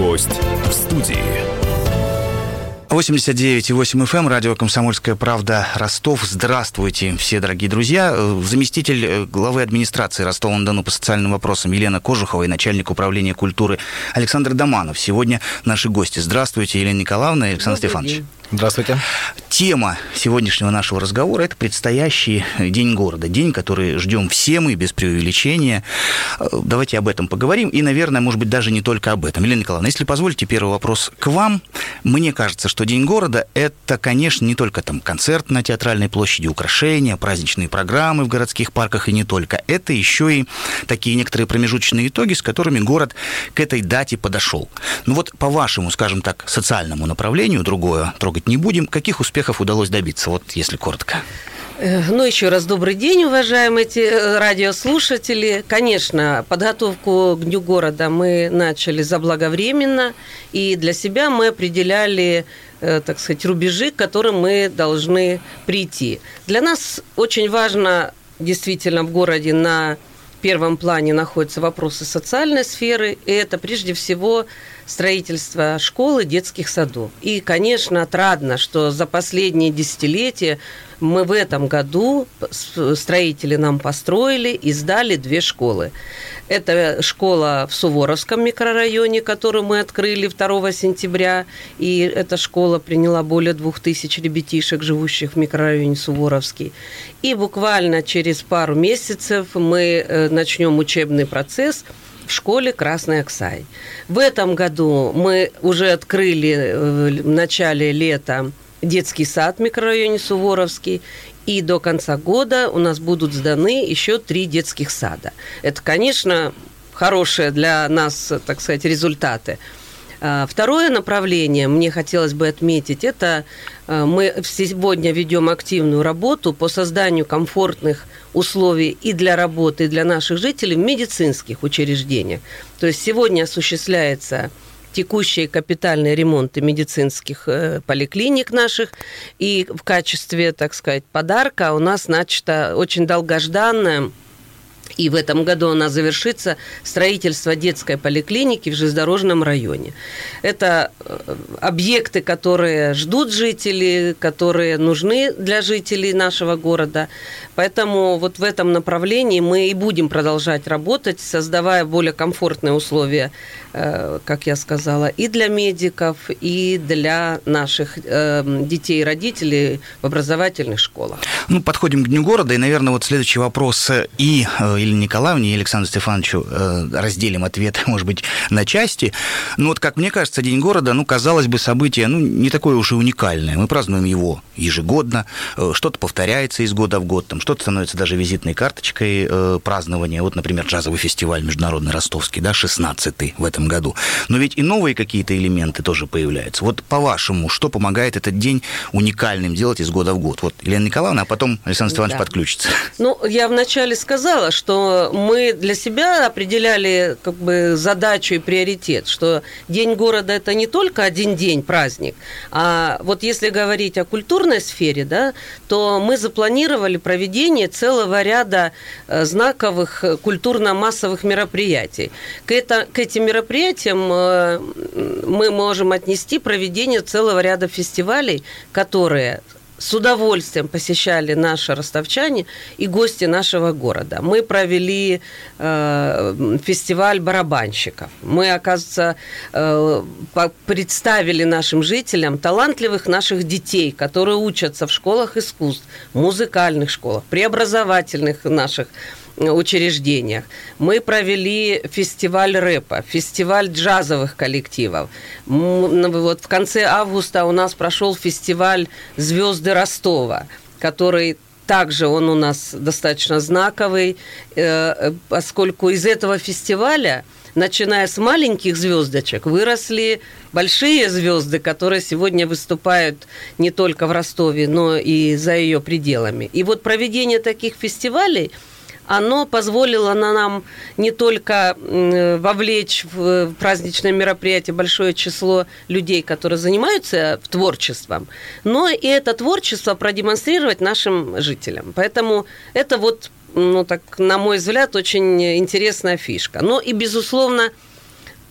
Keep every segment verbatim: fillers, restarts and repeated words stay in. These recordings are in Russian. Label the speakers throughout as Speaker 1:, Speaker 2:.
Speaker 1: Гость в студии.
Speaker 2: восемьдесят девять и восемь эф эм, радио «Комсомольская правда», Ростов. Здравствуйте, все дорогие друзья. Заместитель главы администрации Ростова-на-Дону по социальным вопросам Елена Кожухова и начальник управления культуры Александр Доманов сегодня наши гости. Здравствуйте, Елена Николаевна и Александр Стефанович.
Speaker 3: Здравствуйте.
Speaker 2: Тема сегодняшнего нашего разговора – это предстоящий День города. День, который ждем все мы, без преувеличения. Давайте об этом поговорим. И, наверное, может быть, даже не только об этом. Елена Николаевна, если позволите, первый вопрос к вам. Мне кажется, что День города – это, конечно, не только там концерт на Театральной площади, украшения, праздничные программы в городских парках и не только. Это еще и такие некоторые промежуточные итоги, с которыми город к этой дате подошел. Ну вот по вашему, скажем так, социальному направлению, другое трогать не будем, каких успехов удалось добиться, вот если коротко?
Speaker 4: Ну, еще раз добрый день, уважаемые радиослушатели. Конечно, подготовку к Дню города мы начали заблаговременно, и для себя мы определяли, так сказать, рубежи, к которым мы должны прийти. Для нас очень важно, действительно, в городе на первом плане находятся вопросы социальной сферы, и это прежде всего строительство школ и детских садов. И, конечно, отрадно, что за последние десятилетия мы в этом году, строители нам построили и сдали две школы. Это школа в Суворовском микрорайоне, которую мы открыли второго сентября, и эта школа приняла более двух тысяч ребятишек, живущих в микрорайоне Суворовский. И буквально через пару месяцев мы начнем учебный процесс в школе Красный Аксай. В этом году мы уже открыли в начале лета детский сад в микрорайоне Суворовский, и до конца года у нас будут сданы еще три детских сада. Это, конечно, хорошие для нас, так сказать, результаты. Второе направление, мне хотелось бы отметить, это мы сегодня ведем активную работу по созданию комфортных условий и для работы, и для наших жителей в медицинских учреждениях. То есть сегодня осуществляется текущие капитальные ремонты медицинских поликлиник наших, и в качестве, так сказать, подарка у нас начато очень долгожданное, и в этом году она завершится, строительство детской поликлиники в железнодорожном районе. Это объекты, которые ждут жители, которые нужны для жителей нашего города. Поэтому вот в этом направлении мы и будем продолжать работать, создавая более комфортные условия, как я сказала, и для медиков, и для наших детей и родителей в образовательных школах.
Speaker 2: Ну, подходим к Дню города, и, наверное, вот следующий вопрос и Елене Николаевне, и Александру Стефановичу разделим ответ, может быть, на части. Но вот, как мне кажется, День города, ну, казалось бы, событие, ну, не такое уж и уникальное. Мы празднуем его ежегодно, что-то повторяется из года в год, там, что-то становится даже визитной карточкой э, празднования. Вот, например, джазовый фестиваль международный ростовский, да, шестнадцатый в этом году. Но ведь и новые какие-то элементы тоже появляются. Вот, по-вашему, что помогает этот день уникальным делать из года в год? Вот, Елена Николаевна, а потом Александр Стефанович да. подключится.
Speaker 4: Ну, я вначале сказала, что мы для себя определяли как бы задачу и приоритет, что День города – это не только один день, праздник, а вот если говорить о культурной сфере, да, то мы запланировали проведение целого ряда знаковых культурно-массовых мероприятий. К, это, к этим мероприятиям мы можем отнести проведение целого ряда фестивалей, которые с удовольствием посещали наши ростовчане и гости нашего города. Мы провели э, фестиваль барабанщиков. Мы, оказывается, э, представили нашим жителям талантливых наших детей, которые учатся в школах искусств, музыкальных школах, преобразовательных наших учреждениях. Мы провели фестиваль рэпа, фестиваль джазовых коллективов. Вот в конце августа у нас прошел фестиваль «Звезды Ростова», который также он у нас достаточно знаковый, поскольку из этого фестиваля, начиная с маленьких звездочек, выросли большие звезды, которые сегодня выступают не только в Ростове, но и за ее пределами. И вот проведение таких фестивалей, оно позволило нам не только вовлечь в праздничное мероприятие большое число людей, которые занимаются творчеством, но и это творчество продемонстрировать нашим жителям. Поэтому это вот, ну, так, на мой взгляд, очень интересная фишка. Но и, безусловно,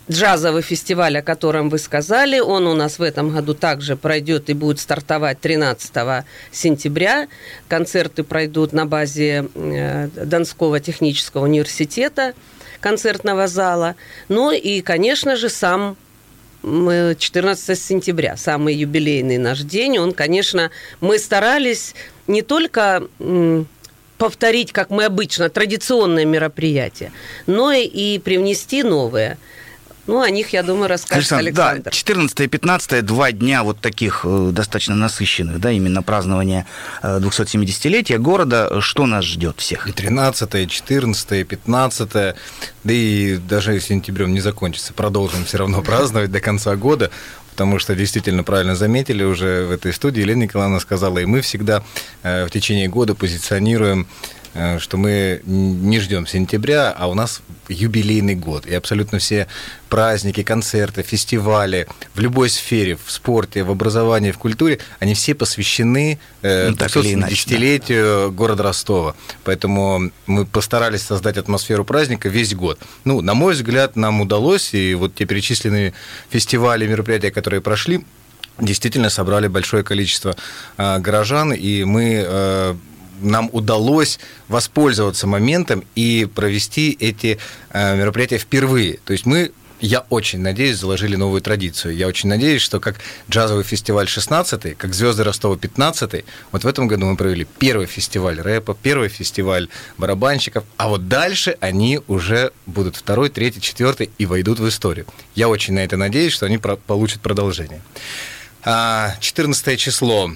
Speaker 4: джазовый фестиваль, о котором вы сказали, он у нас в этом году также пройдет и будет стартовать тринадцатого сентября. Концерты пройдут на базе Донского технического университета, концертного зала. Ну и, конечно же, сам четырнадцатого сентября, самый юбилейный наш день. Он, конечно, мы старались не только повторить, как мы обычно, традиционные мероприятия, но и привнести новые. Ну, о них, я думаю, расскажет Александр. Александр.
Speaker 2: Да, четырнадцатое и пятнадцатое, два дня вот таких достаточно насыщенных, да, именно празднования двухсотсемидесятилетия города. Что нас ждет всех?
Speaker 1: И тринадцатое, и четырнадцатое, и пятнадцатое, да и даже сентябрем не закончится, продолжим все равно праздновать до конца года, потому что действительно правильно заметили уже в этой студии, Елена Николаевна сказала, и мы всегда в течение года позиционируем, что мы не ждем сентября, а у нас юбилейный год. И абсолютно все праздники, концерты, фестивали в любой сфере, в спорте, в образовании, в культуре, они все посвящены ну, двухсотдесятилетию да. города Ростова. Поэтому мы постарались создать атмосферу праздника весь год. Ну, на мой взгляд, нам удалось, и вот те перечисленные фестивали, мероприятия, которые прошли, действительно собрали большое количество э, горожан, и мы... Э, нам удалось воспользоваться моментом и провести эти э, мероприятия впервые. То есть мы, я очень надеюсь, заложили новую традицию. Я очень надеюсь, что как джазовый фестиваль шестнадцатый, как «Звезды Ростова» пятнадцатый, вот в этом году мы провели первый фестиваль рэпа, первый фестиваль барабанщиков, а вот дальше они уже будут второй, третий, четвертый и войдут в историю. Я очень на это надеюсь, что они про- получат продолжение. четырнадцатое число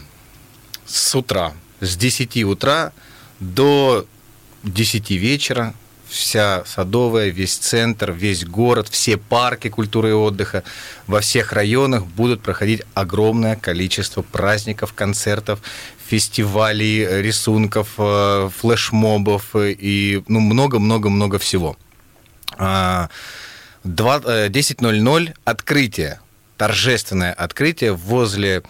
Speaker 1: с утра. С десяти утра до десяти вечера вся Садовая, весь центр, весь город, все парки культуры и отдыха во всех районах будут проходить огромное количество праздников, концертов, фестивалей, рисунков, флешмобов и ну, много-много-много всего. десять ноль ноль открытие, торжественное открытие возле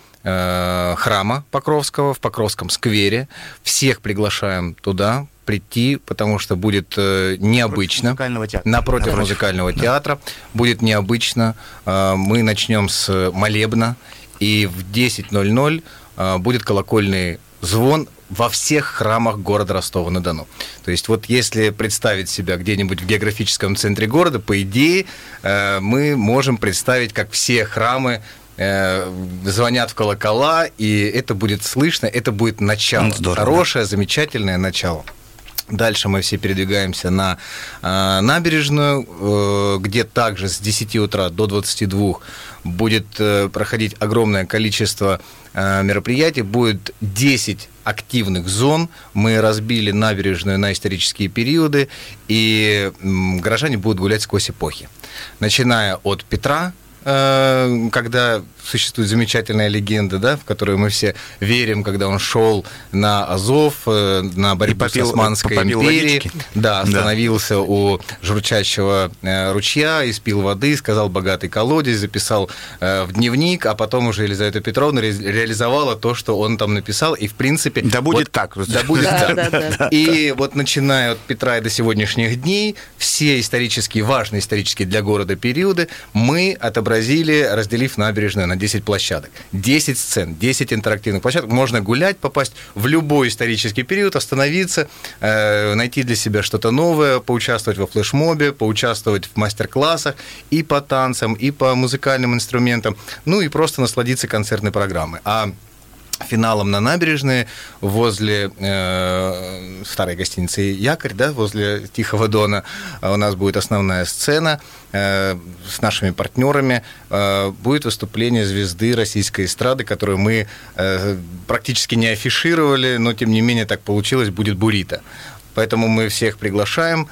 Speaker 1: храма Покровского в Покровском сквере. Всех приглашаем туда прийти, потому что будет необычно.
Speaker 2: Музыкального театра.
Speaker 1: Напротив,
Speaker 2: Напротив
Speaker 1: музыкального
Speaker 2: да.
Speaker 1: театра. Будет необычно. Мы начнем с молебна, и в десять ноль ноль будет колокольный звон во всех храмах города Ростова-на-Дону. То есть вот если представить себя где-нибудь в географическом центре города, по идее, мы можем представить, как все храмы звонят в колокола, и это будет слышно, это будет начало. Здорово, хорошее, да. замечательное начало. Дальше мы все передвигаемся на э, набережную, э, где также с десяти утра до двадцати двух будет э, проходить огромное количество э, мероприятий. Будет десять активных зон. Мы разбили набережную на исторические периоды, и э, горожане будут гулять сквозь эпохи. Начиная от Петра, когда существует замечательная легенда, да, в которую мы все верим, когда он шел на Азов, на борьбу попил, с Османской империей, да, остановился да. у журчащего ручья, испил воды, сказал богатый колодец, записал в дневник, а потом уже Елизавета Петровна реализовала то, что он там написал, и в принципе...
Speaker 2: Да будет
Speaker 1: вот,
Speaker 2: так.
Speaker 1: Да будет да, так. Да, да, да. И вот начиная от Петра и до сегодняшних дней, все исторические, важные исторические для города периоды мы отобразили разделив набережную на десять площадок. десять сцен, десять интерактивных площадок. Можно гулять, попасть в любой исторический период, остановиться, э, найти для себя что-то новое, поучаствовать во флешмобе, поучаствовать в мастер-классах и по танцам, и по музыкальным инструментам, ну и просто насладиться концертной программой. А финалом на набережной возле э, старой гостиницы «Якорь», да, возле Тихого Дона, у нас будет основная сцена э, с нашими партнерами. Э, будет выступление звезды российской эстрады, которую мы э, практически не афишировали, но тем не менее так получилось, будет «Бурито». Поэтому мы всех приглашаем.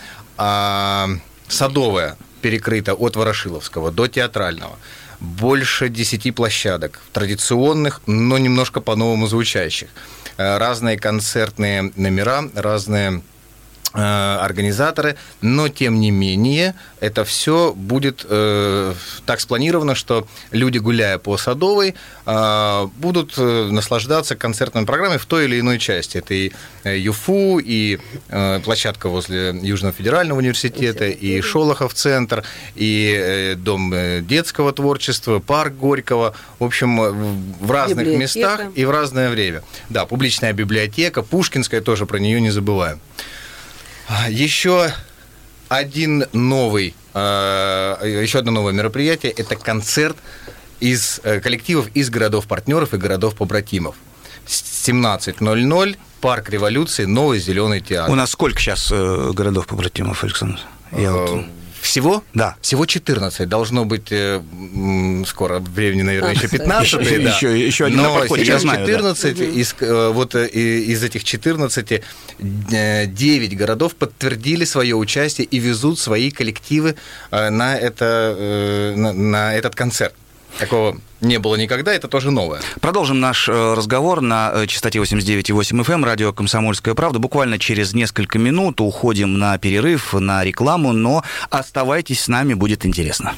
Speaker 1: А Садовая перекрыта от Ворошиловского до Театрального. Больше десяти площадок, традиционных, но немножко по-новому звучащих. Разные концертные номера, разные организаторы, но тем не менее это все будет э, так спланировано, что люди, гуляя по Садовой, э, будут наслаждаться концертной программой в той или иной части. Это и ЮФУ, и э, площадка возле Южного федерального университета, и Шолохов центр, и э, Дом детского творчества, парк Горького. В общем, в разных библиотека. местах и в разное время. Да, публичная библиотека, Пушкинская, тоже про нее не забываем. Еще один новый, еще одно новое мероприятие – это концерт из коллективов из городов-партнеров и городов-побратимов. семнадцать ноль ноль, Парк Революции, Новый Зеленый театр.
Speaker 2: У нас сколько сейчас городов-побратимов, Александр? Я вот...
Speaker 1: Всего?
Speaker 2: Да.
Speaker 1: Всего четырнадцать. Должно быть э, скоро, времени, наверное, еще пятнадцать.
Speaker 2: Еще,
Speaker 1: да.
Speaker 2: еще, еще один
Speaker 1: Но
Speaker 2: на подходе,
Speaker 1: сейчас
Speaker 2: я знаю,
Speaker 1: четырнадцать.
Speaker 2: Да.
Speaker 1: Из, вот, из этих четырнадцати девять городов подтвердили свое участие и везут свои коллективы на, это, на, на этот концерт. Такого не было никогда, это тоже новое.
Speaker 2: Продолжим наш разговор на частоте восемьдесят девять и восемь эф эм, радио «Комсомольская правда». Буквально через несколько минут уходим на перерыв, на рекламу, но оставайтесь с нами, будет интересно.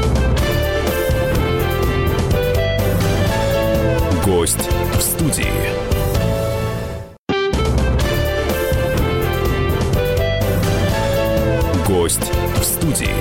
Speaker 3: Гость в студии. Гость в студии.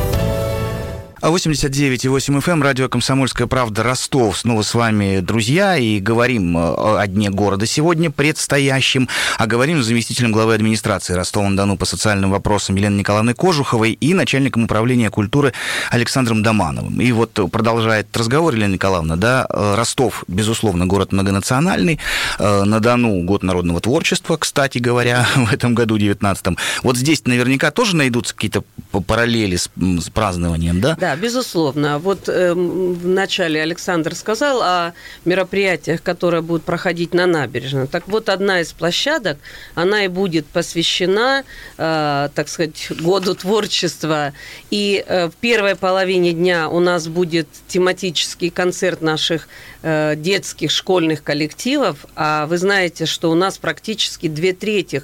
Speaker 2: восемьдесят девять и восемь эф эм, радио «Комсомольская правда», Ростов. Снова с вами, друзья, и говорим о дне города сегодня, предстоящем, а говорим с заместителем главы администрации Ростова-на-Дону по социальным вопросам Еленой Николаевной Кожуховой и начальником управления культуры Александром Домановым. И вот продолжает разговор Елена Николаевна, да, Ростов, безусловно, город многонациональный, на Дону год народного творчества, кстати говоря, в этом году, девятнадцатом. Вот здесь наверняка тоже найдутся какие-то параллели с, с празднованием, да?
Speaker 4: Да, безусловно. Вот э, в начале Александр сказал о мероприятиях, которые будут проходить на набережной. Так вот, одна из площадок, она и будет посвящена, э, так сказать, году творчества. И э, в первой половине дня у нас будет тематический концерт наших э, детских школьных коллективов. А вы знаете, что у нас практически две трети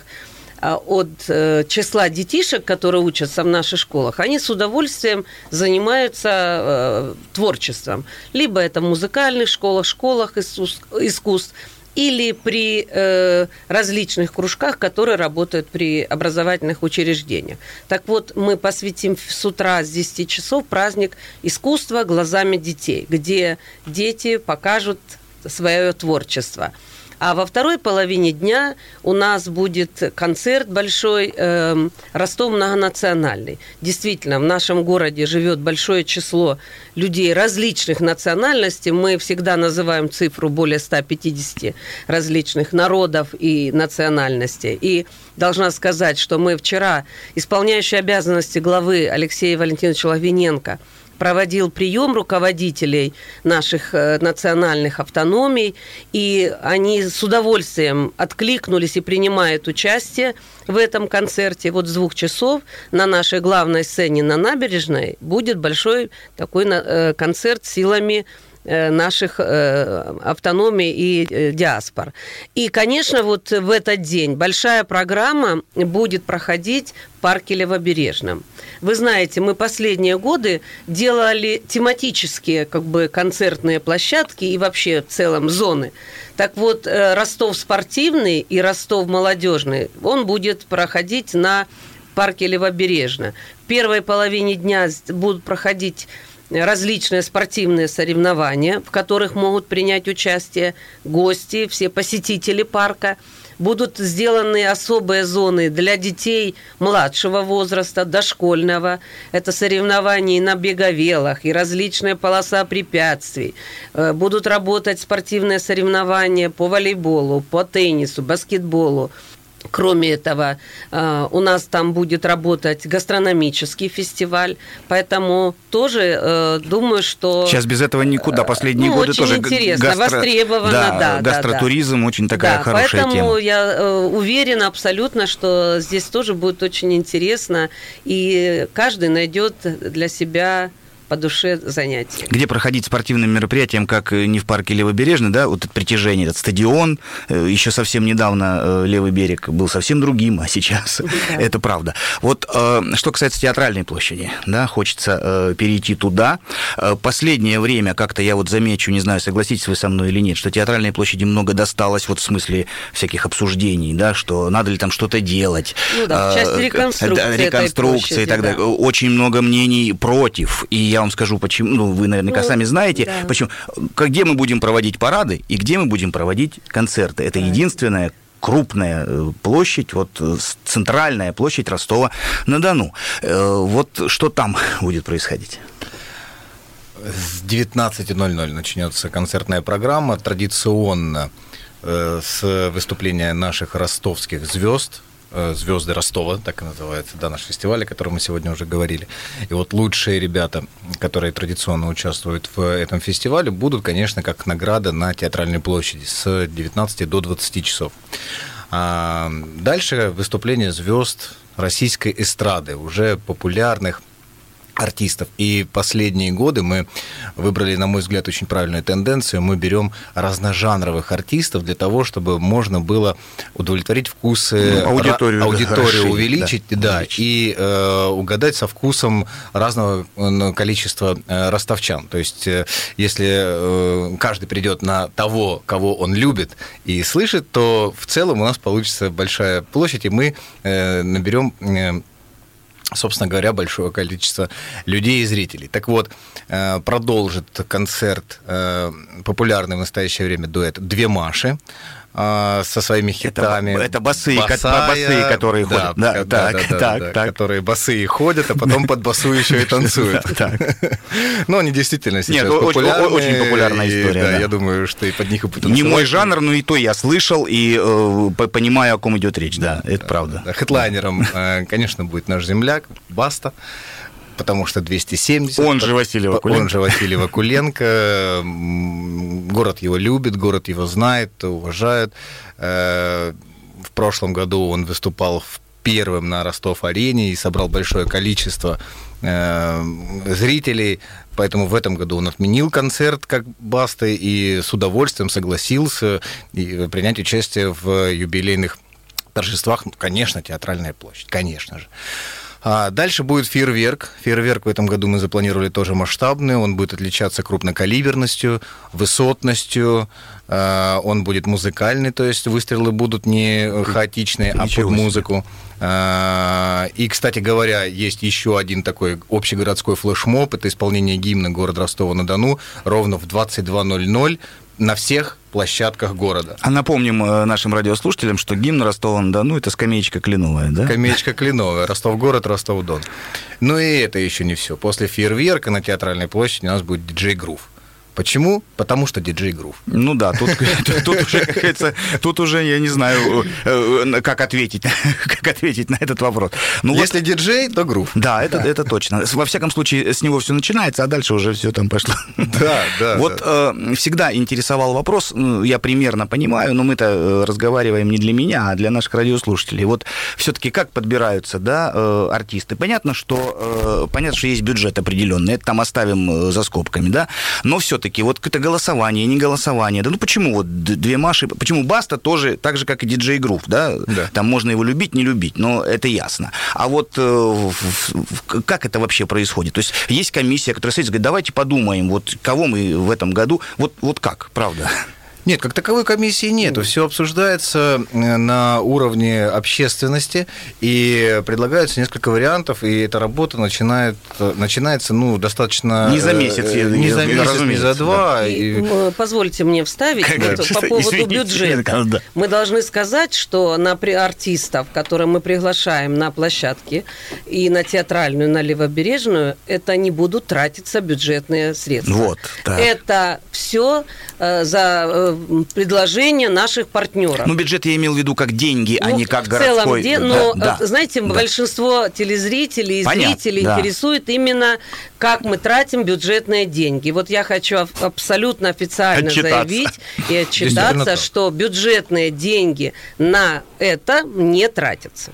Speaker 4: от э, числа детишек, которые учатся в наших школах, они с удовольствием занимаются э, творчеством. Либо это в музыкальных школах, школах искусств, или при э, различных кружках, которые работают при образовательных учреждениях. Так вот, мы посвятим с утра с десяти часов праздник искусства глазами детей, где дети покажут свое творчество. А во второй половине дня у нас будет концерт большой, э, Ростов многонациональный. Действительно, в нашем городе живет большое число людей различных национальностей. Мы всегда называем цифру более ста пятидесяти различных народов и национальностей. И должна сказать, что мы вчера, исполняющий обязанности главы Алексей Валентинович Логвиненко, проводил прием руководителей наших национальных автономий, и они с удовольствием откликнулись и принимают участие в этом концерте. Вот с двух часов на нашей главной сцене на набережной будет большой такой концерт силами наших автономий и диаспор. И, конечно, вот в этот день большая программа будет проходить в парке Левобережном. Вы знаете, мы последние годы делали тематические как бы концертные площадки и вообще в целом зоны. Так вот, Ростов спортивный и Ростов молодежный, он будет проходить на парке Левобережном. В первой половине дня будут проходить различные спортивные соревнования, в которых могут принять участие гости, все посетители парка. Будут сделаны особые зоны для детей младшего возраста, дошкольного. Это соревнования и на беговелах, и различные полоса препятствий. Будут работать спортивные соревнования по волейболу, по теннису, баскетболу. Кроме этого, у нас там будет работать гастрономический фестиваль, поэтому тоже думаю, что...
Speaker 2: Сейчас без этого никуда. Последние
Speaker 4: ну,
Speaker 2: годы
Speaker 4: очень
Speaker 2: тоже
Speaker 4: интересно,
Speaker 2: гастро...
Speaker 4: востребовано,
Speaker 2: да,
Speaker 4: да.
Speaker 2: Гастротуризм да, очень такая
Speaker 4: да,
Speaker 2: хорошая
Speaker 4: поэтому
Speaker 2: тема.
Speaker 4: Поэтому я уверена абсолютно, что здесь тоже будет очень интересно, и каждый найдет для себя по душе занятие.
Speaker 2: Где проходить спортивным мероприятием, как не в парке Левобережный, да, вот это притяжение, этот стадион, еще совсем недавно Левый берег был совсем другим, а сейчас да. это правда. Вот что касается Театральной площади, да, хочется перейти туда. Последнее время, как-то я вот замечу, не знаю, согласитесь вы со мной или нет, что Театральной площади много досталось вот в смысле всяких обсуждений, да, что надо ли там что-то делать.
Speaker 4: Ну да, в части реконструкции,
Speaker 2: реконструкции площади, и так далее. Да. Очень много мнений против. И я вам скажу, почему, ну, вы наверняка ну, сами знаете, да. почему. Где мы будем проводить парады и где мы будем проводить концерты. Это да. единственная крупная площадь, вот центральная площадь Ростова-на-Дону. Вот что там будет происходить?
Speaker 1: С девятнадцати ноль-ноль начнется концертная программа. Традиционно с выступления наших ростовских звезд, «Звезды Ростова», так и называется, да, наш фестиваль, о котором мы сегодня уже говорили. И вот лучшие ребята, которые традиционно участвуют в этом фестивале, будут, конечно, как награда на Театральной площади с девятнадцати до двадцати часов. А дальше выступление звезд российской эстрады, уже популярных артистов. И последние годы мы выбрали, на мой взгляд, очень правильную тенденцию. Мы берем разножанровых артистов для того, чтобы можно было удовлетворить вкусы,
Speaker 2: ну, аудиторию,
Speaker 1: ра- аудиторию
Speaker 2: расширить,
Speaker 1: увеличить, да, да, увеличить. и э, угадать со вкусом разного количества э, ростовчан. То есть, э, если э, каждый придет на того, кого он любит и слышит, то в целом у нас получится большая площадь, и мы э, наберем э, собственно говоря, большое количество людей и зрителей. Так вот, продолжит концерт популярный в настоящее время дуэт «Две Маши» со своими хитами.
Speaker 2: Это, это басы, Босая, басы, которые
Speaker 1: да,
Speaker 2: ходят. Да,
Speaker 1: да,
Speaker 2: так,
Speaker 1: да,
Speaker 2: так,
Speaker 1: да,
Speaker 2: так.
Speaker 1: Да, которые босые ходят, а потом под басу еще и танцуют. Ну, они действительно сейчас популярны.
Speaker 2: Очень популярная история.
Speaker 1: Я думаю, что и под них и потанцевать.
Speaker 2: Не мой жанр, но и то я слышал и понимаю, о ком идет речь. Да, это правда.
Speaker 1: Хедлайнером, конечно, будет наш земляк Баста. Потому что двести семьдесят.
Speaker 2: Он же Василий Вакуленко.
Speaker 1: Он же Василий Вакуленко. Город его любит, город его знает, уважает. В прошлом году он выступал первым на Ростов-арене и собрал большое количество зрителей. Поэтому в этом году он отменил концерт как Басты и с удовольствием согласился принять участие в юбилейных торжествах. Ну, конечно, Театральная площадь, конечно же. А дальше будет фейерверк. Фейерверк в этом году мы запланировали тоже масштабный. Он будет отличаться крупнокалиберностью, высотностью. Он будет музыкальный, то есть выстрелы будут не хаотичные, а под музыку. И, кстати говоря, есть еще один такой общегородской флешмоб. Это исполнение гимна города Ростова-на-Дону ровно в двадцать два ноль-ноль на всех площадках города.
Speaker 2: А напомним нашим радиослушателям, что гимн Ростова-на-Дону – это скамеечка кленовая, да?
Speaker 1: Скамеечка кленовая. Ростов-город, Ростов-Дон. Ну и это еще не все. После фейерверка на Театральной площади у нас будет диджей-грув. Почему? Потому что диджей-грув.
Speaker 2: Ну да, тут, тут уже, как говорится, тут уже я не знаю, как ответить, как ответить на этот вопрос. Ну,
Speaker 1: Если
Speaker 2: вот,
Speaker 1: диджей, то грув.
Speaker 2: Да, это, да, это точно. Во всяком случае, с него все начинается, а дальше уже все там пошло.
Speaker 1: Да, да.
Speaker 2: Вот
Speaker 1: да.
Speaker 2: Э, всегда интересовал вопрос, ну, я примерно понимаю, но мы-то разговариваем не для меня, а для наших радиослушателей. Вот все-таки как подбираются, да, э, артисты? Понятно, что э, понятно, что есть бюджет определенный, это там оставим за скобками, да, но все таки вот это голосование, не голосование. Да ну почему вот Две Маши, почему Баста тоже так же, как и диджей Грув, да? Да. Там можно его любить, не любить, но это ясно. А вот э, как это вообще происходит? То есть есть комиссия, которая садится и говорит, давайте подумаем, вот кого мы в этом году, вот, вот как, правда?
Speaker 1: Нет, как таковой комиссии нету. Все обсуждается на уровне общественности, и предлагаются несколько вариантов, и эта работа начинает, начинается ну, достаточно...
Speaker 2: Не за месяц.
Speaker 1: Не за месяц, не за два.
Speaker 4: Да. И... Позвольте мне вставить вот, по поводу Извините, бюджета. Да. Мы должны сказать, что на артистов, которые мы приглашаем на площадке, и на Театральную, на Левобережную, это не будут тратиться бюджетные средства.
Speaker 2: Вот, так.
Speaker 4: Это все э, за... предложения наших партнеров.
Speaker 2: Ну, бюджет я имел в виду как деньги, ну, а не как
Speaker 4: в
Speaker 2: городской.
Speaker 4: Целом, де...
Speaker 2: да,
Speaker 4: но,
Speaker 2: да,
Speaker 4: знаете,
Speaker 2: да.
Speaker 4: большинство телезрителей и
Speaker 2: Понятно,
Speaker 4: зрителей
Speaker 2: да. интересует
Speaker 4: именно, как мы тратим бюджетные деньги. Вот я хочу абсолютно официально
Speaker 2: отчитаться.
Speaker 4: заявить и отчитаться, что бюджетные деньги на это не тратятся.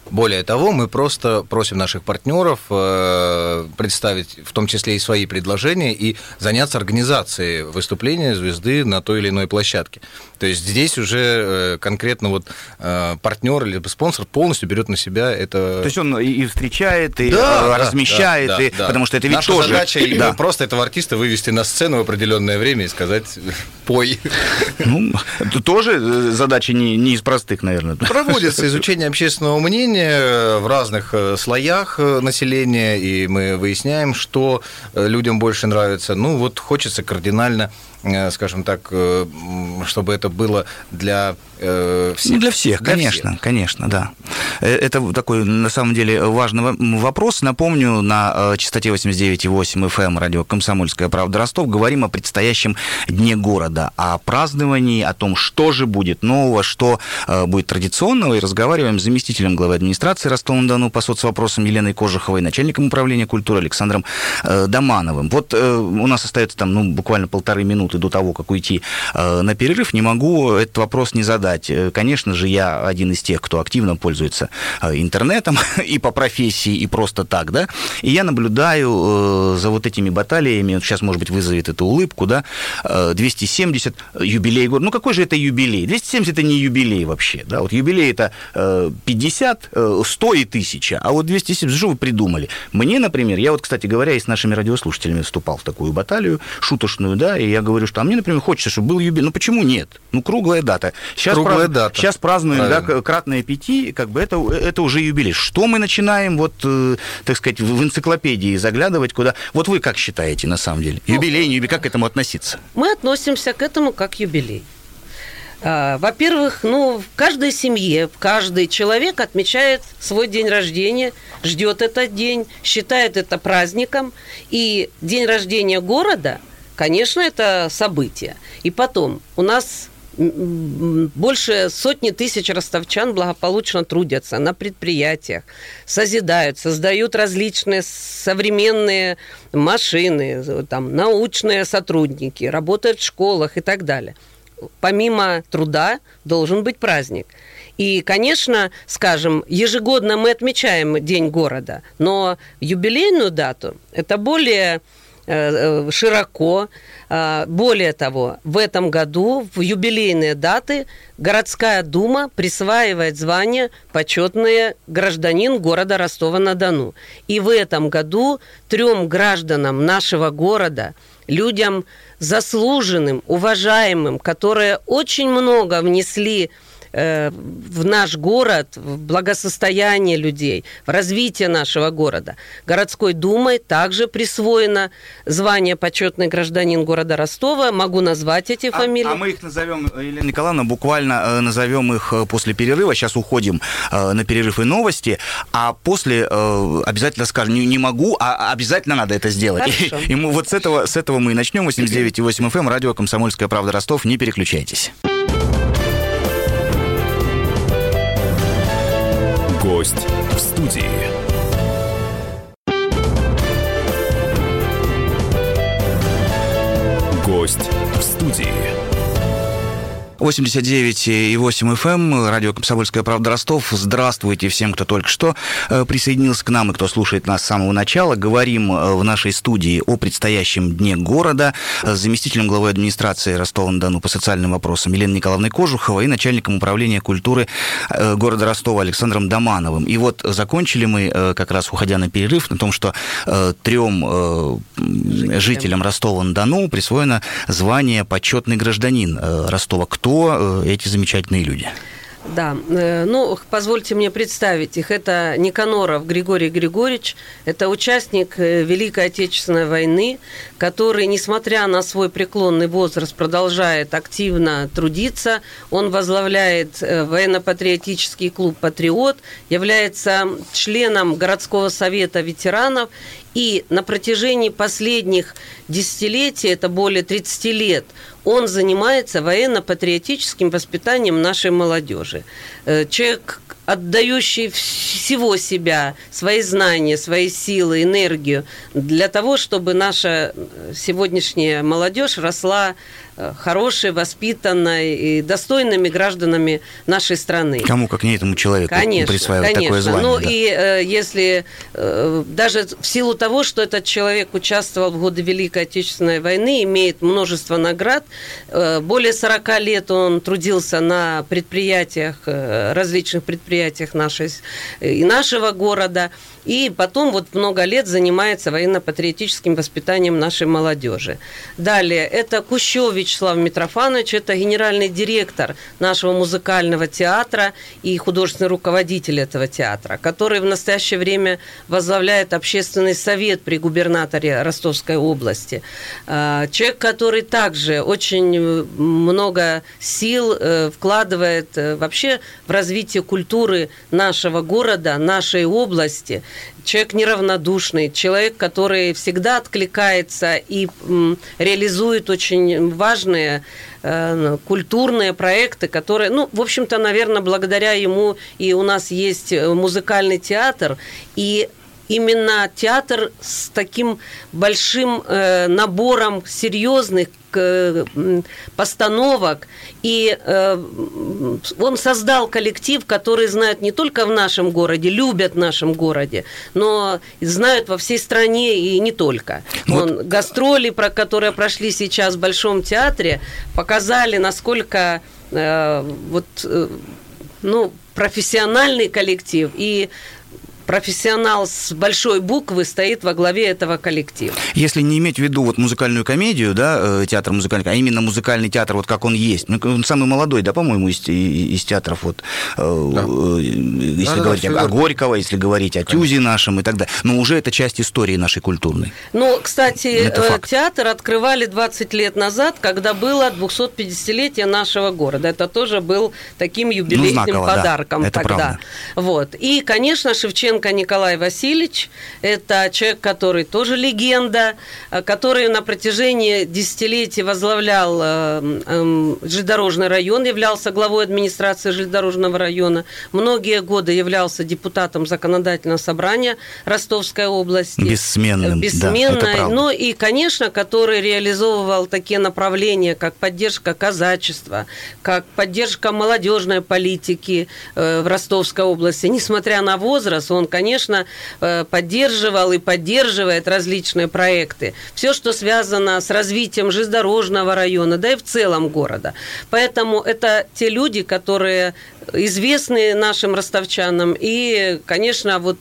Speaker 1: Более того, мы просто просим наших партнеров представить в том числе и свои предложения и заняться организацией выступления звезды на той или иной площадке. То есть здесь уже конкретно вот партнер или спонсор полностью берет на себя это.
Speaker 2: То есть он и встречает, и
Speaker 1: да,
Speaker 2: размещает,
Speaker 1: да, да,
Speaker 2: и...
Speaker 1: да.
Speaker 2: потому что это ведь
Speaker 1: Наша
Speaker 2: тоже...
Speaker 1: задача
Speaker 2: да.
Speaker 1: просто этого артиста вывести на сцену в определенное время и сказать «пой».
Speaker 2: Ну, тоже задача не, не из простых, наверное.
Speaker 1: Проводится изучение общественного мнения в разных слоях населения, и мы выясняем, что людям больше нравится. Ну, вот хочется кардинально, скажем так, чтобы это было для всех.
Speaker 2: Ну, для всех,
Speaker 1: для
Speaker 2: конечно,
Speaker 1: всех.
Speaker 2: конечно, да. Это такой, на самом деле, важный вопрос. Напомню, на частоте восемьдесят девять и восемь эф эм радио «Комсомольская правда» Ростов говорим о предстоящем Дне города, о праздновании, о том, что же будет нового, что будет традиционного, и разговариваем с заместителем главы администрации Ростова-на-Дону по соцвопросам Еленой Кожуховой, начальником управления культуры Александром Домановым. Вот у нас остается там, ну, буквально полторы минуты до того, как уйти на перерыв. Не могу этот вопрос не задать. Конечно же, я один из тех, кто активно пользуется интернетом и по профессии, и просто так, да, и я наблюдаю за вот этими баталиями, сейчас, может быть, вызовет эту улыбку, да, двести семьдесят, юбилей города. Ну, какой же это юбилей? двести семьдесят это не юбилей вообще, да, вот юбилей это пятьдесят, сто и тысяча, а вот двести семьдесят, что вы придумали? Мне, например, я вот, кстати говоря, и с нашими радиослушателями вступал в такую баталию шуточную, да, и я говорю, что а мне, например, хочется, чтобы был юбилей. Ну, почему нет? Ну, круглая дата. Сейчас,
Speaker 1: круглая
Speaker 2: праз...
Speaker 1: дата.
Speaker 2: Сейчас празднуем, да, кратное пяти, как бы это, это уже юбилей. Что мы начинаем, вот, так сказать, в энциклопедии заглядывать куда? Вот вы как считаете, на самом деле? Юбилей, не юбилей, как к этому относиться?
Speaker 4: Мы относимся к этому как юбилей. Во-первых, ну, в каждой семье, каждый человек отмечает свой день рождения, ждет этот день, считает это праздником. И день рождения города, конечно, это событие. И потом, у нас больше сотни тысяч ростовчан благополучно трудятся на предприятиях, созидают, создают различные современные машины, там, научные сотрудники, работают в школах и так далее. Помимо труда должен быть праздник. И, конечно, скажем, ежегодно мы отмечаем День города, но юбилейную дату это более широко. Более того, в этом году в юбилейные даты городская дума присваивает звание «Почетный гражданин города Ростова-на-Дону». И в этом году трем гражданам нашего города, людям заслуженным, уважаемым, которые очень много внесли в наш город, в благосостояние людей, в развитие нашего города. Городской думой также присвоено звание «Почетный гражданин города Ростова». Могу назвать эти
Speaker 2: а,
Speaker 4: фамилии.
Speaker 2: А мы их назовем, Елена Николаевна, буквально назовем их после перерыва. Сейчас уходим на перерыв и новости, а после обязательно скажем, не, не могу, а обязательно надо это сделать. И, и мы вот с этого, с этого мы и начнем. восемьдесят девять и восемь эф эм, радио «Комсомольская правда» Ростов. Не переключайтесь.
Speaker 3: Гость в студии. Гость в студии.
Speaker 2: восемьдесят девять и восемь эф эм, радио «Комсомольская правда» Ростов. Здравствуйте всем, кто только что присоединился к нам и кто слушает нас с самого начала. Говорим в нашей студии о предстоящем Дне города с заместителем главы администрации Ростова-на-Дону по социальным вопросам Еленой Николаевной Кожуховой и начальником управления культуры города Ростова Александром Домановым. И вот закончили мы, как раз уходя на перерыв, на том, что трем жителям Ростова-на-Дону присвоено звание «Почетный гражданин Ростова». Кто Кто эти замечательные люди?
Speaker 4: Да, ну, позвольте мне представить их. Это Никаноров Григорий Григорьевич, это участник Великой Отечественной войны, который, несмотря на свой преклонный возраст, продолжает активно трудиться. Он возглавляет военно-патриотический клуб «Патриот», является членом городского совета ветеранов. И на протяжении последних десятилетий, это более тридцати лет, он занимается военно-патриотическим воспитанием нашей молодежи. Человек, отдающий всего себя, свои знания, свои силы, энергию для того, чтобы наша сегодняшняя молодежь росла хорошей, воспитанной и достойными гражданами нашей страны.
Speaker 2: Кому, как не этому человеку,
Speaker 4: конечно,
Speaker 2: присваивать
Speaker 4: конечно.
Speaker 2: такое звание.
Speaker 4: Ну
Speaker 2: да.
Speaker 4: и э, если э, даже в силу того, что этот человек участвовал в годы Великой Отечественной войны, имеет множество наград, э, более сорока лет он трудился на предприятиях, э, различных предприятиях нашей, и нашего города, и потом вот много лет занимается военно-патриотическим воспитанием нашей молодежи. Далее, это Кущев Вячеслав Митрофанович, это генеральный директор нашего музыкального театра и художественный руководитель этого театра, который в настоящее время возглавляет общественный совет при губернаторе Ростовской области. Человек, который также очень много сил вкладывает вообще в развитие культуры нашего города, нашей области. Человек неравнодушный, человек, который всегда откликается и м, реализует очень важные э, культурные проекты, которые, ну, в общем-то, наверное, благодаря ему и у нас есть музыкальный театр, и именно театр с таким большим э, набором серьезных э, постановок, и э, он создал коллектив, который знают не только в нашем городе, любят в нашем городе, но знают во всей стране и не только. Вот. Он, гастроли, про которые прошли сейчас в Большом театре, показали, насколько э, вот, э, ну, профессиональный коллектив и профессионал с большой буквы стоит во главе этого коллектива.
Speaker 2: Если не иметь в виду вот музыкальную комедию, да, театр музыкальный, а именно музыкальный театр, вот как он есть, он самый молодой, да, по-моему, из, из театров, вот, да. если да, говорить да, о, о Горького, если говорить о Тюзе нашем и так далее, но уже это часть истории нашей культурной.
Speaker 4: Ну, кстати, театр открывали двадцать лет назад, когда было двухсотпятидесятилетие нашего города. Это тоже был таким юбилейным ну, знаково, подарком
Speaker 2: да, это
Speaker 4: тогда.
Speaker 2: Правда.
Speaker 4: Вот. И, конечно, Шевченко Николай Васильевич, это человек, который тоже легенда, который на протяжении десятилетий возглавлял э, э, железнодорожный район, являлся главой администрации железнодорожного района, многие годы являлся депутатом законодательного собрания Ростовской области.
Speaker 2: Бессменным.
Speaker 4: Бессменной.
Speaker 2: Да,
Speaker 4: ну и, конечно, который реализовывал такие направления, как поддержка казачества, как поддержка молодежной политики э, в Ростовской области. Несмотря на возраст, он, конечно, поддерживал и поддерживает различные проекты. Все, что связано с развитием железнодорожного района, да и в целом города. Поэтому это те люди, которые известны нашим ростовчанам. И, конечно, вот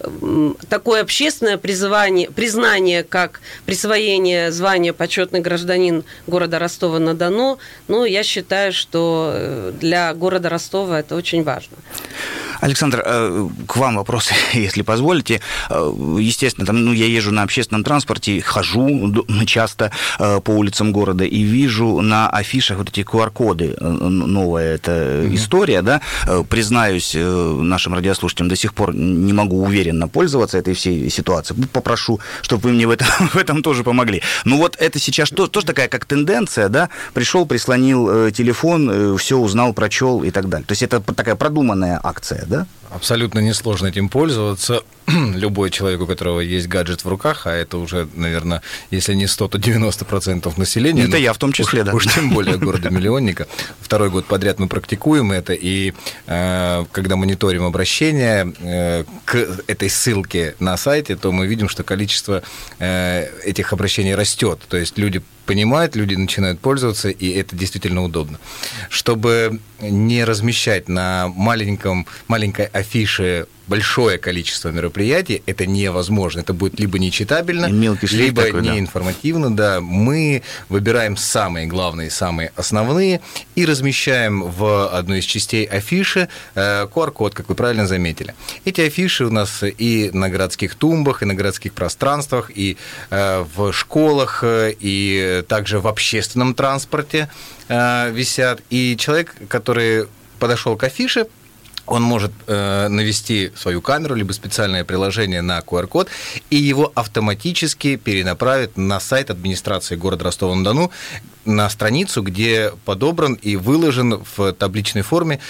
Speaker 4: такое общественное призвание, признание, как присвоение звания почетный гражданин города Ростова-на-Дону, ну, я считаю, что для города Ростова это очень важно.
Speaker 2: Александр, к вам вопросы, если позволите. Естественно, там, ну, я езжу на общественном транспорте, хожу часто по улицам города и вижу на афишах вот эти ку ар коды. Новая эта mm-hmm. история, да. Признаюсь нашим радиослушателям, до сих пор не могу уверенно пользоваться этой всей ситуацией. Попрошу, чтобы вы мне в этом, в этом тоже помогли. Ну вот это сейчас тоже, тоже такая как тенденция, да. Пришел, прислонил телефон, все узнал, прочел и так далее. То есть это такая продуманная акция, да?
Speaker 1: Абсолютно несложно этим пользоваться. Любой человек, у которого есть гаджет в руках, а это уже, наверное, если не сто, то девяносто процентов населения.
Speaker 2: Это я в том числе,
Speaker 1: уж,
Speaker 2: да.
Speaker 1: Уж тем более города-миллионника. Второй год подряд мы практикуем это, и э, когда мониторим обращения э, к этой ссылке на сайте, то мы видим, что количество э, этих обращений растет. То есть люди понимают, люди начинают пользоваться, и это действительно удобно. Чтобы не размещать на маленьком, маленькой афише большое количество мероприятий, это невозможно. Это будет либо нечитабельно, либо такой, неинформативно. Да. Да. Мы выбираем самые главные, самые основные и размещаем в одной из частей афиши ку ар код, как вы правильно заметили. Эти афиши у нас и на городских тумбах, и на городских пространствах, и в школах, и также в общественном транспорте висят. И человек, который подошел к афише, он может э, навести свою камеру, либо специальное приложение на ку ар код, и его автоматически перенаправит на сайт администрации города Ростова-на-Дону, на страницу, где подобран и выложен в табличной форме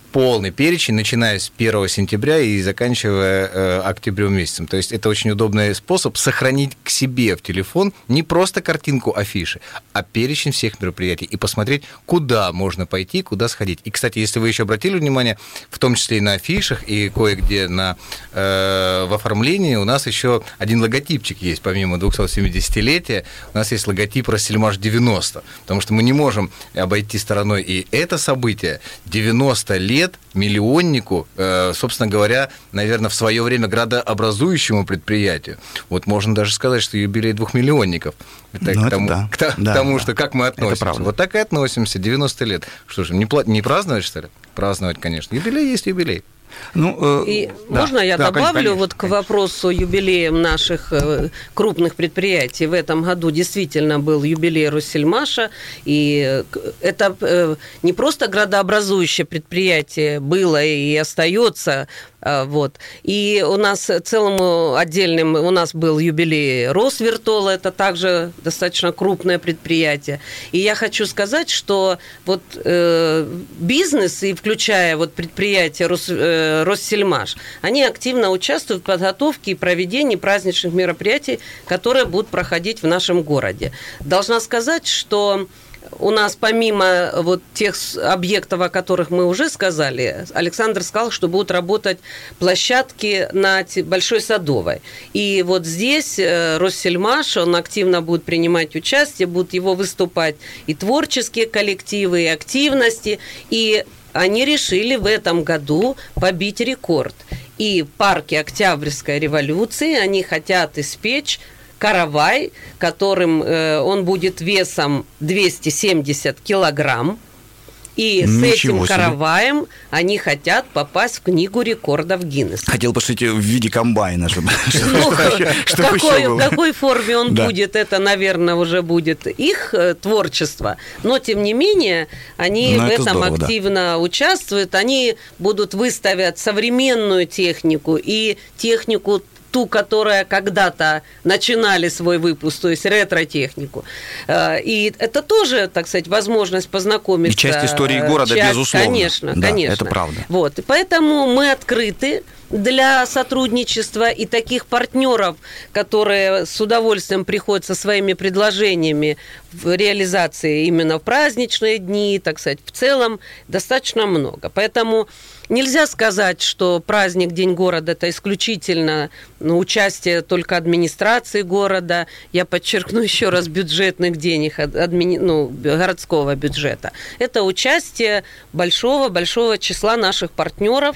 Speaker 1: полный перечень, начиная с первого сентября и заканчивая э, октябрем месяцем. То есть это очень удобный способ сохранить к себе в телефон не просто картинку афиши, а перечень всех мероприятий и посмотреть, куда можно пойти, куда сходить. И, кстати, если вы еще обратили внимание, в том числе и на афишах, и кое-где на, э, в оформлении у нас еще один логотипчик есть, помимо двухсотсемидесятилетия, у нас есть логотип «Россельмаш девяносто», потому что мы не можем обойти стороной и это событие, девяносто лет миллионнику, собственно говоря, наверное, в свое время градообразующему предприятию. Вот можно даже сказать, что юбилей двухмиллионников. Это ну, к тому, это да. к, да, к тому да. что как мы относимся. Вот так и относимся. девяносто лет. Что же, не, не праздновать, что ли? Праздновать, конечно. Юбилей есть юбилей.
Speaker 4: Ну, э, и да, можно я да, добавлю конечно, вот к конечно. вопросу юбилеев наших э, крупных предприятий. В этом году действительно был юбилей Россельмаша, и это э, не просто градообразующее предприятие было и остается. Вот. И у нас целым отдельным, у нас был юбилей Росвертола, это также достаточно крупное предприятие. И я хочу сказать, что вот э, бизнес, и включая вот предприятие Рос, э, Россельмаш, они активно участвуют в подготовке и проведении праздничных мероприятий, которые будут проходить в нашем городе. Должна сказать, что у нас помимо вот тех объектов, о которых мы уже сказали, Александр сказал, что будут работать площадки на Большой Садовой. И вот здесь Россельмаш, он активно будет принимать участие, будут его выступать и творческие коллективы, и активности. И они решили в этом году побить рекорд. И в парке Октябрьской революции они хотят испечь каравай, которым э, он будет весом двести семьдесят килограмм. И Ничего с этим себе. караваем они хотят попасть в книгу рекордов Гиннесса.
Speaker 2: Хотел пошутить в виде комбайна, чтобы
Speaker 4: в какой форме он будет, это, наверное, уже будет их творчество. Но, тем не менее, они в этом активно участвуют. Они будут выставлять современную технику и технику ту, которая когда-то начинали свой выпуск, то есть ретро-технику. И это тоже, так сказать, возможность познакомиться.
Speaker 2: И часть истории города, часть, безусловно.
Speaker 4: Конечно,
Speaker 2: да,
Speaker 4: конечно.
Speaker 2: Это правда.
Speaker 4: Вот. И поэтому мы открыты для сотрудничества и таких партнеров, которые с удовольствием приходят со своими предложениями в реализации именно в праздничные дни, так сказать, в целом достаточно много. Поэтому нельзя сказать, что праздник День города – это исключительно ну, участие только администрации города. Я подчеркну еще раз бюджетных денег, админи... ну, городского бюджета. Это участие большого-большого числа наших партнеров,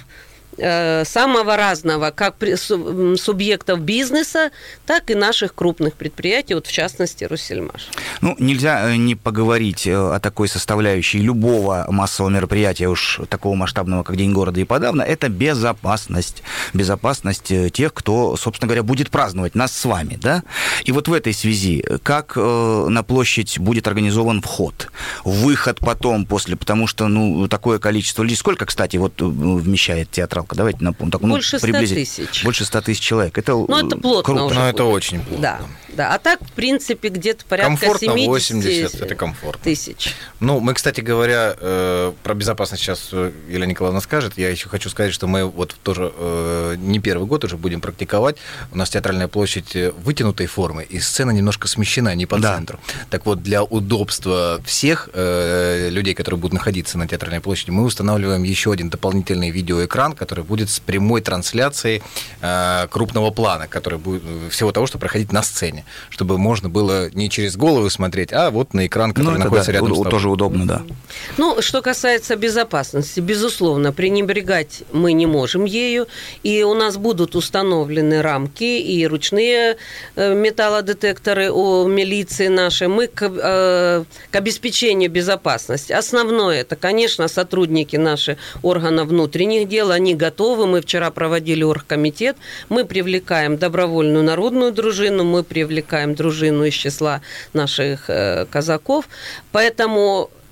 Speaker 4: самого разного, как субъектов бизнеса, так и наших крупных предприятий, вот в частности Россельмаш.
Speaker 2: Ну, нельзя не поговорить о такой составляющей любого массового мероприятия, уж такого масштабного, как День города и подавно, это безопасность. Безопасность тех, кто, собственно говоря, будет праздновать, нас с вами, да? И вот в этой связи, как на площадь будет организован вход, выход потом, после, потому что, ну, такое количество людей, сколько, кстати, вот вмещает театрал? Давайте напомним. Так, ну,
Speaker 4: больше ста тысяч.
Speaker 2: Больше ста тысяч человек. Это
Speaker 4: ну, это плотно
Speaker 2: круто.
Speaker 4: уже.
Speaker 1: Ну, это очень плотно.
Speaker 4: Да, да. А так, в принципе, где-то порядка
Speaker 1: комфортно
Speaker 4: семьдесят
Speaker 1: восемьдесят, это комфортно.
Speaker 4: Тысяч.
Speaker 1: Ну, мы, кстати говоря, э, про безопасность сейчас Елена Николаевна скажет. Я еще хочу сказать, что мы вот тоже э, не первый год уже будем практиковать. У нас театральная площадь вытянутой формы, и сцена немножко смещена, не по да. центру. Так вот, для удобства всех э, людей, которые будут находиться на театральной площади, мы устанавливаем еще один дополнительный видеоэкран, который будет с прямой трансляцией э, крупного плана, который будет всего того, что проходить на сцене, чтобы можно было не через голову смотреть, а вот на экран, который ну, находится да, рядом с тобой.
Speaker 2: Тоже удобно, да.
Speaker 4: Ну, что касается безопасности, безусловно, пренебрегать мы не можем ею, и у нас будут установлены рамки и ручные металлодетекторы у милиции нашей. Мы к, э, к обеспечению безопасности. Основное, это, конечно, сотрудники наших органов внутренних дел, они готовы. Мы вчера проводили оргкомитет. Мы привлекаем добровольную народную дружину, мы привлекаем дружину из числа наших э, казаков. Поэтому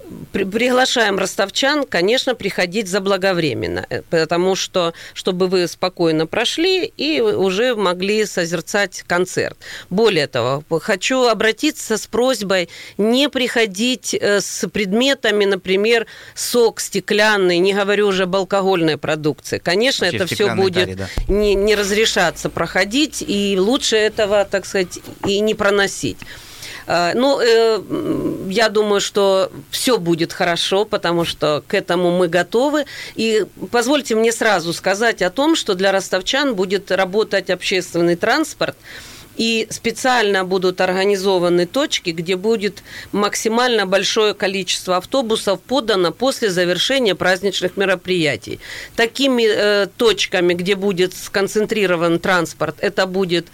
Speaker 4: Приглашаем ростовчан, конечно, приходить заблаговременно, потому что, чтобы вы спокойно прошли и уже могли созерцать концерт. Более того, хочу обратиться с просьбой не приходить с предметами, например, сок стеклянный, не говорю уже об алкогольной продукции. Конечно, вообще это все будет таре, да. не, не разрешаться проходить, и лучше этого, так сказать, и не проносить. Ну, я думаю, что все будет хорошо, потому что к этому мы готовы. И позвольте мне сразу сказать о том, что для ростовчан будет работать общественный транспорт, и специально будут организованы точки, где будет максимально большое количество автобусов подано после завершения праздничных мероприятий. Такими э, точками, где будет сконцентрирован транспорт, это будет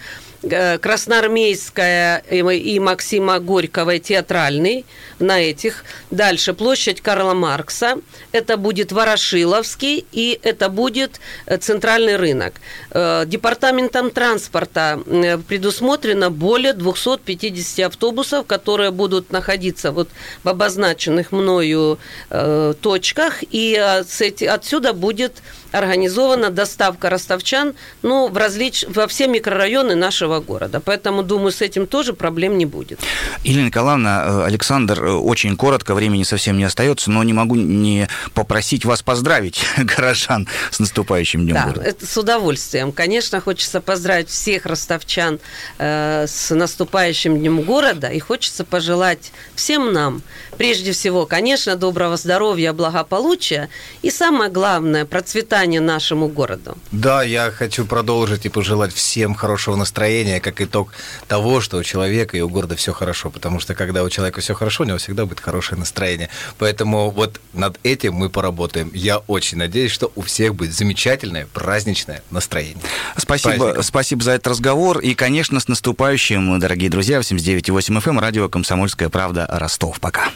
Speaker 4: Красноармейская и Максима Горького театральный, на этих. Дальше площадь Карла Маркса, это будет Ворошиловский и это будет центральный рынок. Департаментом транспорта предусмотрено более двести пятьдесят автобусов, которые будут находиться вот в обозначенных мною точках, и отсюда будет организована доставка ростовчан, ну, в различ... во все микрорайоны нашего города. Поэтому, думаю, с этим тоже проблем не будет.
Speaker 2: Елена Николаевна, Александр, очень коротко, времени совсем не остается, но не могу не попросить вас поздравить горожан с наступающим Днем
Speaker 4: да,
Speaker 2: города.
Speaker 4: Это с удовольствием. Конечно, хочется поздравить всех ростовчан э, с наступающим Днем города, и хочется пожелать всем нам, прежде всего, конечно, доброго здоровья, благополучия и, самое главное, процветания нашему городу.
Speaker 1: Да, я хочу продолжить и пожелать всем хорошего настроения, как итог того, что у человека и у города все хорошо, потому что когда у человека все хорошо, у него всегда будет хорошее настроение. Поэтому вот над этим мы поработаем. Я очень надеюсь, что у всех будет замечательное праздничное настроение.
Speaker 2: Спасибо, спасибо за этот разговор. И, конечно, с наступающим, дорогие друзья, восемьдесят девять и восемь эф эм, радио «Комсомольская правда», Ростов. Пока.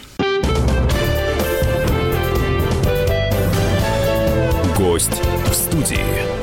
Speaker 3: Гость в студии.